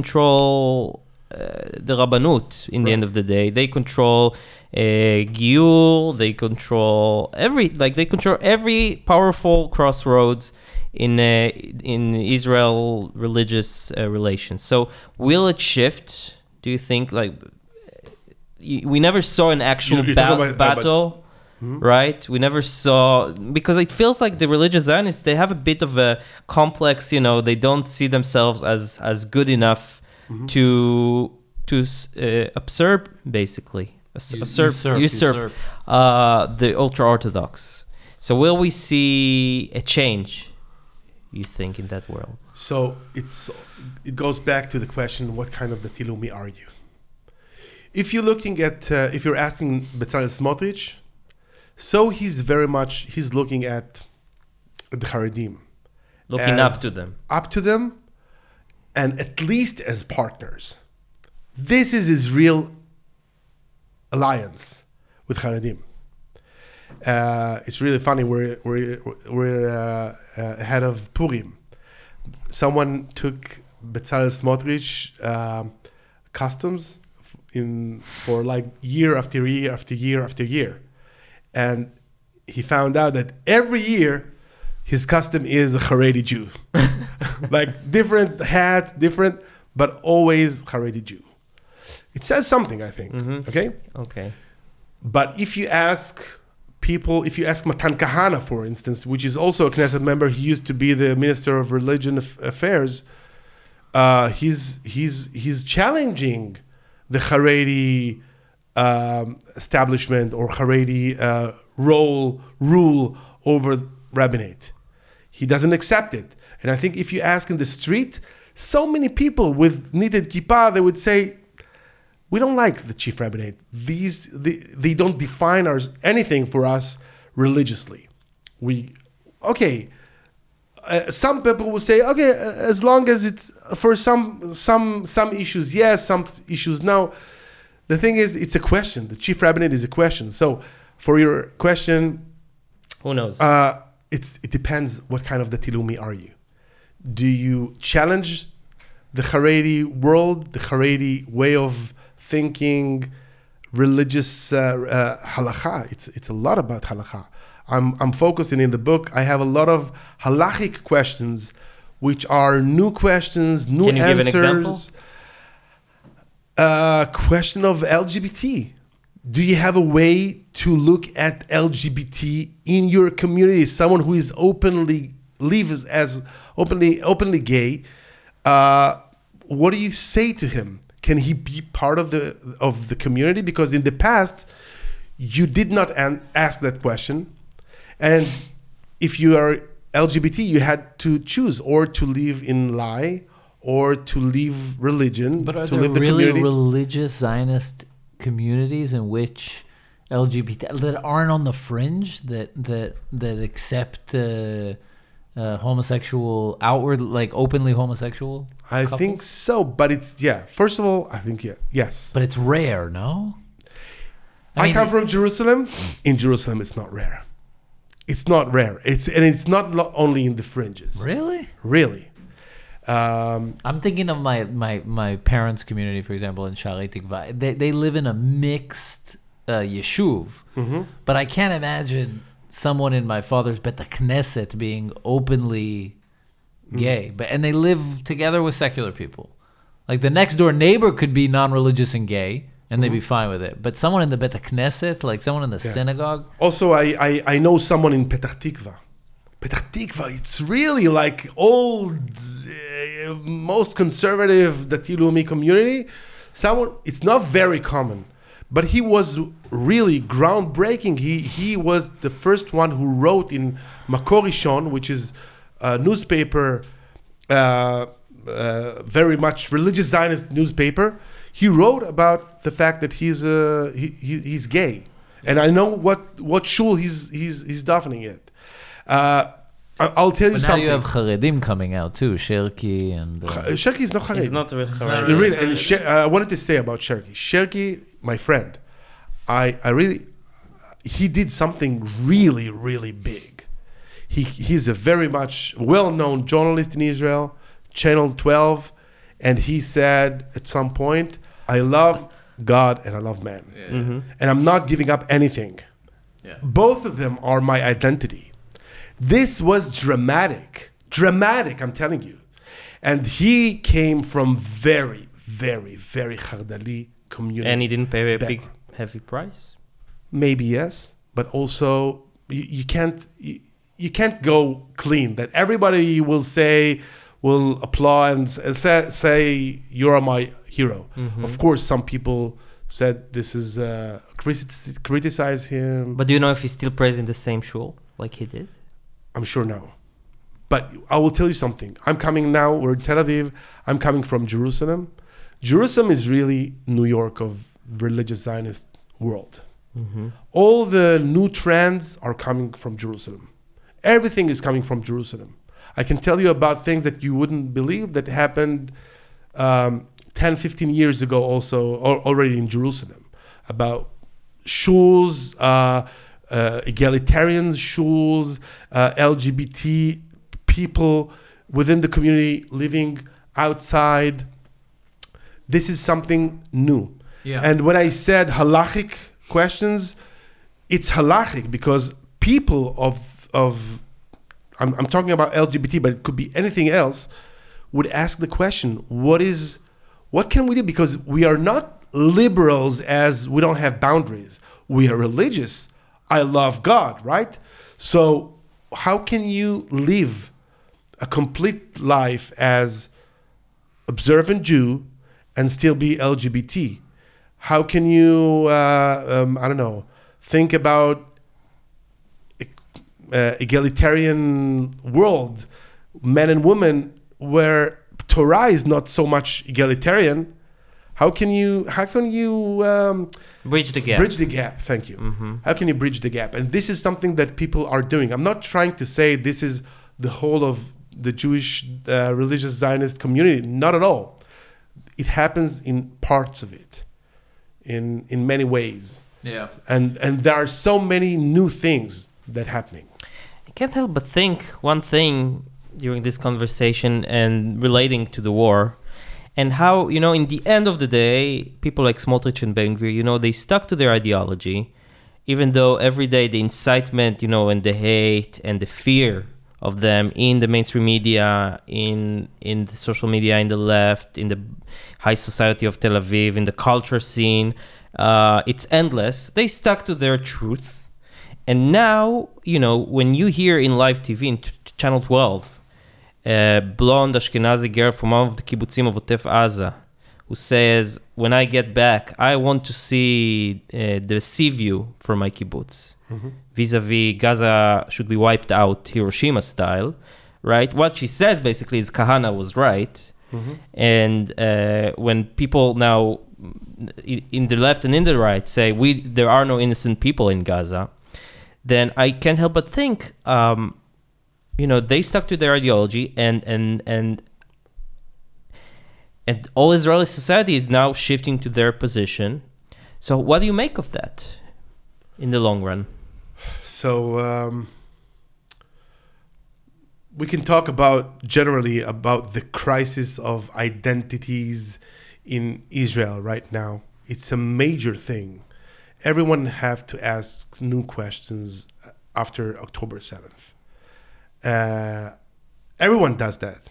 Rabbanut in the end of the day. They control Giyur. They control every powerful crossroads in Israel religious relations. So will it shift? Do you think, like, we never saw an actual battle? Right? We never saw, because it feels like the religious Zionists, they have a bit of a complex, they don't see themselves as good enough to usurp, basically, usurp the ultra-Orthodox. So will we see a change, you think, in that world? So it goes back to the question, what kind of Dati Leumi are you? If you're looking at, if you're asking Bezalel Smotrich, so he's looking at the Haredim. Looking up to them. Up to them, and at least as partners. This is his real alliance with Haredim. It's really funny. We're ahead of Purim. Someone took Bezalel Smotrich customs for like year after year after year after year, and he found out that every year his custom is a Haredi Jew, like different hats, different, but always Haredi Jew. It says something, I think. Okay. But if you ask people, if you ask Matan Kahana, for instance, which is also a Knesset member, he used to be the Minister of Religion Affairs. He's challenging the Haredi establishment or Haredi rule over rabbinate. He doesn't accept it. And I think if you ask in the street, so many people with knitted kippah, they would say, we don't like the chief rabbinate. They don't define anything for us religiously. Some people will say, okay, as long as it's for some issues, yes, some issues no. The thing is, it's a question. The chief rabbinate is a question. So, for your question, who knows? It depends. What kind of Dati Leumi are you? Do you challenge the Haredi world, the Haredi way of thinking, religious halakha? It's a lot about halakha. I'm focusing in the book. I have a lot of halachic questions, which are new questions, new answers. Can you give an example? Question of LGBT. Do you have a way to look at LGBT in your community? Someone who is openly gay. What do you say to him? Can he be part of the community? Because in the past, you did not ask that question. And if you are LGBT, you had to choose or to live in lie or to leave religion. But are to there live the really community. religious Zionist communities in which LGBT that aren't on the fringe that accept homosexual openly homosexual? I couples? think so, but it's First of all, I think yes. But it's rare, no? I mean, come from Jerusalem. In Jerusalem, it's not rare. It's not rare. It's not only in the fringes. Really? Really. I'm thinking of my parents' community, for example, in Shaarei Tikva. They live in a mixed yeshuv, but I can't imagine someone in my father's Bet Knesset being openly gay. And they live together with secular people. Like the next door neighbor could be non-religious and gay, and they'd be fine with it. But someone in the Bet Knesset, like someone in the synagogue. Also, I know someone in Petah Tikva. Petah Tikva, it's really like old, most conservative Dati Leumi community. It's not very common, but he was really groundbreaking. He was the first one who wrote in Makor Rishon, which is a newspaper, very much religious Zionist newspaper. He wrote about the fact that he's gay, and I know what shul he's davening at. I'll tell you something. Now you have Haredim coming out too, Sherki and... Sherki is not Haredi. He's not really Haredi. And I wanted to say about Sherki. Sherki, my friend, he did something really, really big. He's a very much well-known journalist in Israel, Channel 12, and he said at some point, I love God and I love man. And I'm not giving up anything. Both of them are my identity. This was dramatic, I'm telling you. And he came from very, very, very Chardali community. And he didn't pay a big, heavy price? Maybe yes, but also you can't go clean. That everybody will applaud and say you are my hero. Of course, some people said this is criticize him. But do you know if he still prays in the same shul like he did? I'm sure no. But I will tell you something. I'm coming now, we're in Tel Aviv. I'm coming from Jerusalem. Jerusalem is really New York of religious Zionist world. All the new trends are coming from Jerusalem. Everything is coming from Jerusalem. I can tell you about things that you wouldn't believe that happened 10, 15 years ago also, already in Jerusalem. About shuls, egalitarian shuls, LGBT people within the community living outside. This is something new. Yeah. And when I said halachic questions, it's halachic because people of I'm talking about LGBT, but it could be anything else, would ask the question, what can we do? Because we are not liberals as we don't have boundaries. We are religious. I love God, right? So how can you live a complete life as observant Jew and still be LGBT? How can you, think about egalitarian world, men and women, where Torah is not so much egalitarian? How can you Bridge the gap. Bridge the gap. Thank you. How can you bridge the gap? And this is something that people are doing. I'm not trying to say this is the whole of the Jewish religious Zionist community. Not at all. It happens in parts of it, in many ways. Yeah. And there are so many new things that are happening. I can't help but think one thing during this conversation and relating to the war, and how, in the end of the day, people like Smotrich and Ben Gvir, they stuck to their ideology, even though every day the incitement, and the hate and the fear of them in the mainstream media, in the social media, in the left, in the high society of Tel Aviv, in the culture scene, it's endless. They stuck to their truth. And now, when you hear in live TV, in Channel 12, a blonde Ashkenazi girl from one of the kibbutzim of Otef Aza, who says, when I get back, I want to see the sea view from my kibbutz. Vis-a-vis Gaza should be wiped out Hiroshima style, right? What she says basically is Kahana was right. And when people now in the left and in the right say there are no innocent people in Gaza, then I can't help but think, they stuck to their ideology, and all Israeli society is now shifting to their position. So what do you make of that in the long run? So we can talk generally about the crisis of identities in Israel right now. It's a major thing. Everyone have to ask new questions after October 7th. Everyone does that.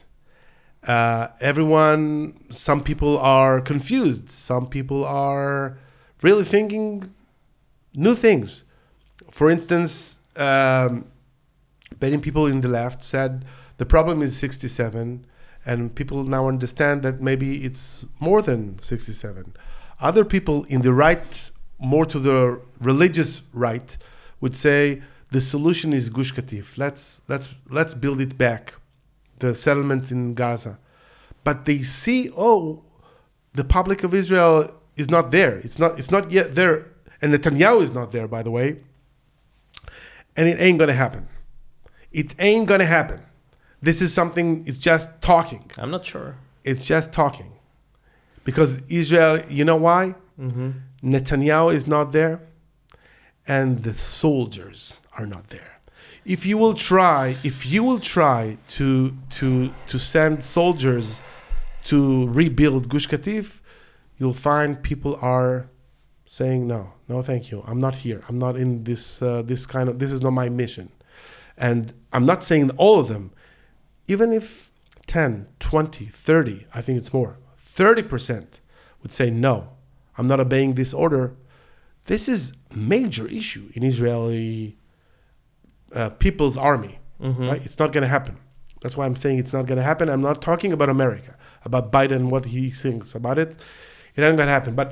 Some people are confused. Some people are really thinking new things. For instance, many people in the left said the problem is 67, and people now understand that maybe it's more than 67. Other people in the right, more to the religious right, would say the solution is Gush Katif. Let's build it back, the settlements in Gaza. But they see, the public of Israel is not there. It's not yet there, and Netanyahu is not there, by the way. And it ain't gonna happen. It ain't gonna happen. This is something. It's just talking. I'm not sure. It's just talking, because Israel. You know why? Netanyahu is not there, and the soldiers are not there. If you will try to send soldiers to rebuild Gush Katif, you'll find people are saying no, thank you. I'm not here. I'm not in this this is not my mission. And I'm not saying all of them. Even if 10, 20, 30, I think it's more, 30% would say no, I'm not obeying this order. This is a major issue in Israeli people's army, right? It's not going to happen. That's why I'm saying it's not going to happen. I'm not talking about America, about Biden, what he thinks about it. It ain't going to happen. But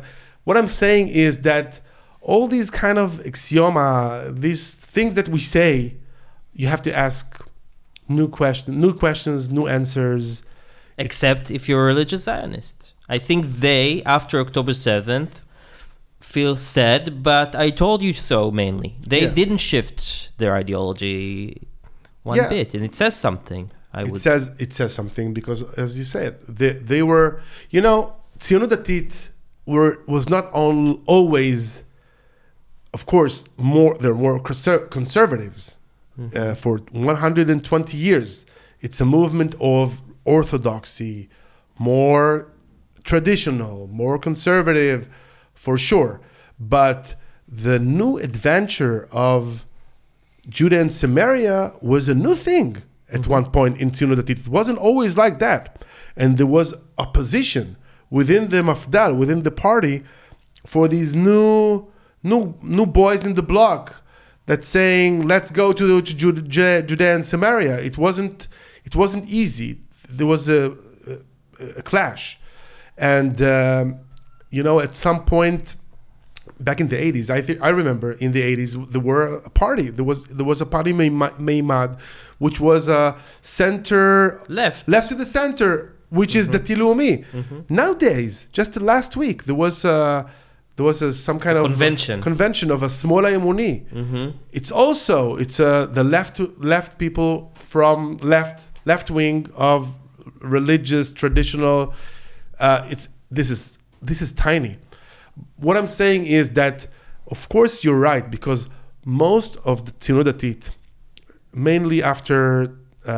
what I'm saying is that all these kind of axioma, these things that we say, you have to ask new questions, new answers. Except if you're a religious Zionist. I think they, after October 7th, feel sad, but I told you so mainly. They didn't shift their ideology one bit, and it says something. It says something because, as you said, they were, Tzionut Datit was not always, of course, they're more conservatives for 120 years. It's a movement of orthodoxy, more traditional, more conservative, for sure. But the new adventure of Judah and Samaria was a new thing at one point in Tzionut Datit. It wasn't always like that. And there was opposition within the Mafdal, within the party, for these new boys in the block that's saying, let's go to Judea and Samaria. It wasn't easy. There was a clash. And, at some point back in the 80s, I remember in the 80s, there were a party. There was a party, Meimad, which was a center... Left to the center, which is Dati Leumi. Nowadays, just last week, there was some kind of convention of a Smola Emuni. It's the left people from left wing of religious, traditional. This is tiny. What I'm saying is that, of course, you're right, because most of the Tzionut Datit, mainly after,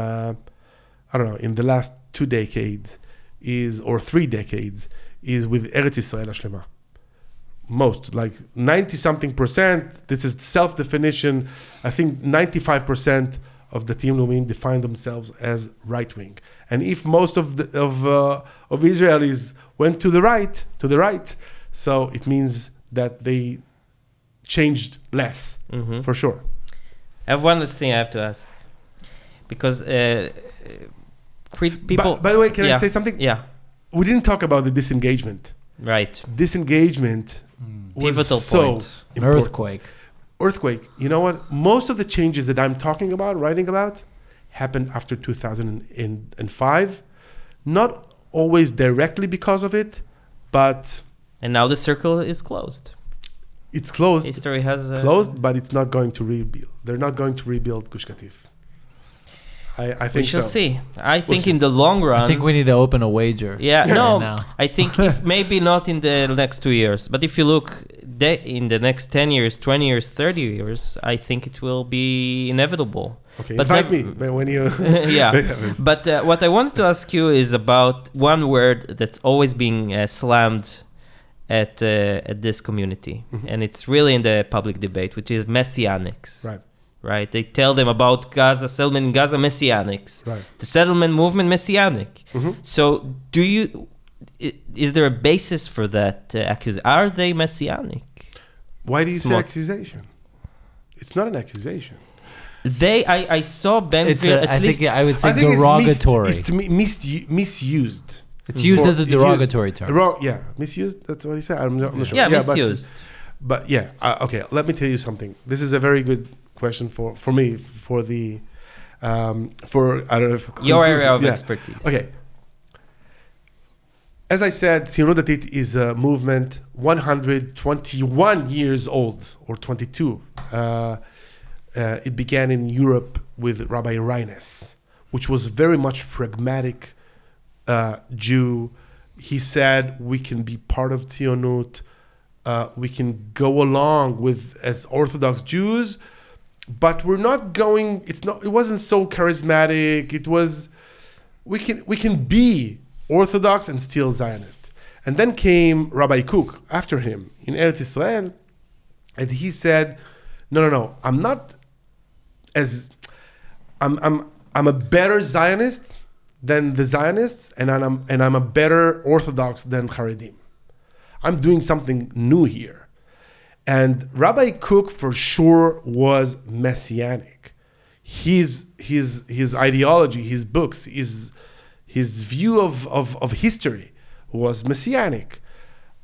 in the last 2 decades, or 3 decades, is with Eretz Yisrael Hashlema. Most, like 90-something%, this is self-definition. I think 95% of the Datim Leumim define themselves as right-wing. And if most of Israelis went to the right, so it means that they changed less, for sure. I have one last thing I have to ask. Because people... By the way, can I say something? Yeah. We didn't talk about the disengagement. Right. Disengagement was pivotal so point. important. Earthquake. You know what? Most of the changes that I'm talking about, writing about, happened after 2005. Not always directly because of it, but... And now the circle is closed. It's closed. History has... Closed, but it's not going to rebuild. They're not going to rebuild Gush Katif. I think we shall see. I think in the long run... I think we need to open a wager. Yeah, no. I think if maybe not in the next 2 years, but if you look in the next 10 years, 20 years, 30 years, I think it will be inevitable. Okay, but invite me when you... Yeah. But what I wanted to ask you is about one word that's always being slammed at this community. And it's really in the public debate, which is messianics. Right? They tell them about Gaza, settlement in Gaza, messianics. Right. The settlement movement, messianic. So is there a basis for that accusation? Are they messianic? Why do you say accusation? It's not an accusation. I saw Ben-Gvir at least... I would say derogatory. It's misused. It's used as a derogatory term. Misused, that's what he said. I'm not sure. Yeah, misused. But okay, let me tell you something. This is a very good question for me, for the I don't know if your area of expertise. Okay. As I said, Tzionut Datit is a movement 121 years old, or 22. It began in Europe with Rabbi Reines, which was very much pragmatic Jew. He said we can be part of Tzionut, we can go along with as Orthodox Jews, but we're not going. It wasn't so charismatic. It was we can be Orthodox and still Zionist. And then came Rabbi Kook after him in Eretz Yisrael, and he said, "No. I'm not as I'm a better Zionist than the Zionists, and I'm a better Orthodox than Haredim. I'm doing something new here." And Rabbi Kook for sure was messianic. His ideology, his books, his view of history was messianic.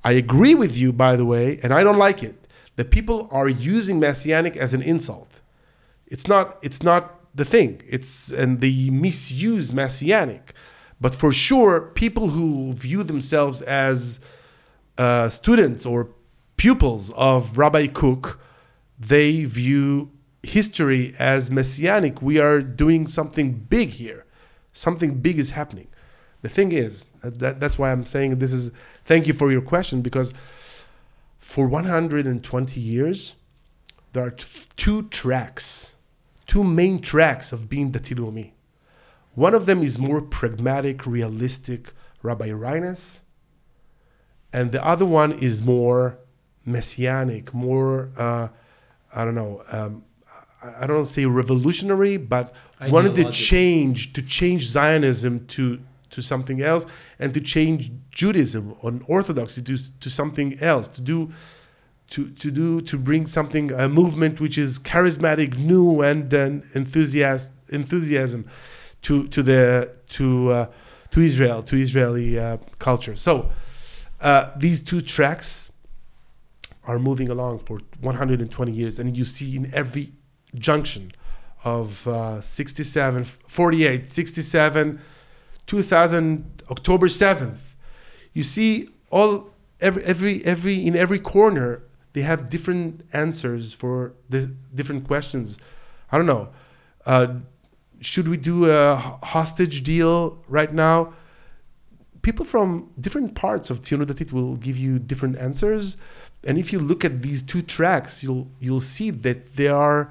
I agree with you, by the way, and I don't like it, that people are using messianic as an insult. It's not the thing. And they misuse messianic. But for sure, people who view themselves as students or pupils of Rabbi Kook, they view history as messianic. We are doing something big here. Something big is happening. The thing is, that's why I'm saying this is, thank you for your question, because for 120 years, there are two main tracks of being Dati Leumi. One of them is more pragmatic, realistic, Rabbi Reines, and the other one is more messianic, more, I don't know, say revolutionary, but wanted to change Zionism to something else, and to change Judaism on Orthodoxy to something else, to bring something, a movement which is charismatic, new, and then enthusiasm to Israel, to Israeli culture. So these two tracks are moving along for 120 years, and you see in every junction of 67, 48, 67, 2000, October 7th, you see in every corner they have different answers for the different questions. I don't know. Should we do a hostage deal right now? People from different parts of Tzionut Datit will give you different answers, and if you look at these two tracks, you'll see that it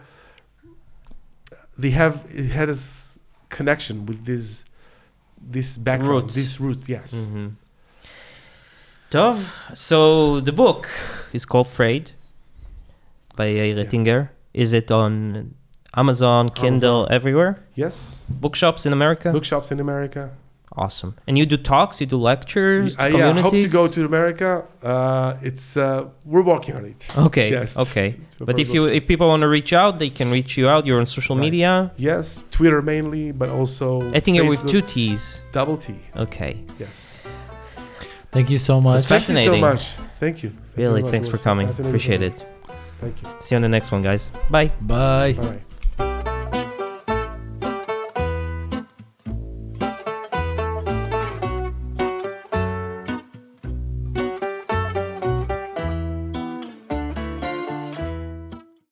had a connection with this background, these roots, yes. Mm-hmm. Tov, so the book is called Frayed by Rettinger. Is it on Amazon, Kindle, everywhere? Yes. Bookshops in America? Bookshops in America. Awesome. And you do talks, you do lectures, I hope to go to America. We're working on it. Okay. Yes. Okay. But if people want to reach out, they can reach you out. You're on social media. Yes, Twitter mainly, but also Rettinger Facebook, with 2 T's. Double T. Okay. Yes. Thank you so much. It's fascinating. Thank you so much. Thank you. Really, thanks for coming. Appreciate it. Thank you. See you on the next one, guys. Bye. Bye. Bye.